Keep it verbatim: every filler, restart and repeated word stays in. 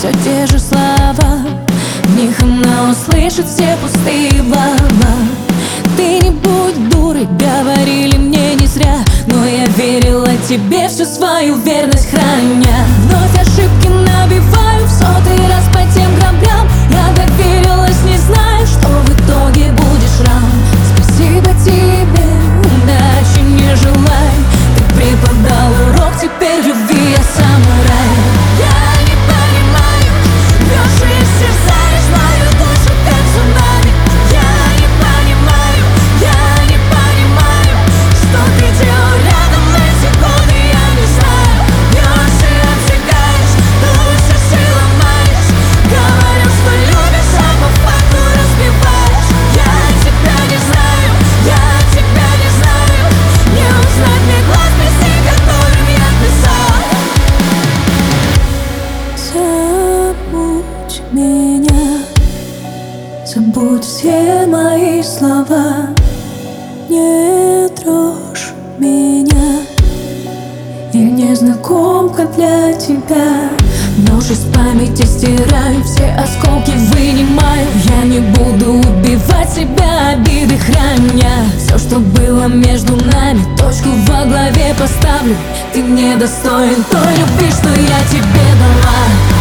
все те же слова, в них она услышит все пустые слова. Ты не будь дурой, говорили мне не зря, но я верила тебе, всю свою верность храня. Вновь ошибки набиваю в сотый раз по тем граблям. Я доверилась, не зная, что в итоге будет шрам. Спасибо тебе, удачи не желай. Ты преподал урок, теперь любви я самурай. Я не понимаю, врешь и исчезаешь мою душу, как цунами. Я не понимаю, я не понимаю, что ты делал рядом эти годы, я не знаю. Врешь и обжигаешь, душишь и ломаешь. Говорил, что любишь, а по факту разбиваешь. Я тебя не знаю, я тебя не знаю. Не узнать мне глаз песни, которым я писал. Забудь меня, забудь все мои слова. Не трожь меня, я незнакомка для тебя. Нож из памяти стираю, все осколки вынимаю. Я не буду убивать себя, обиды храня. Все, что было между нами, точку во главе поставлю. Ты не достоин той любви, что я тебе дала.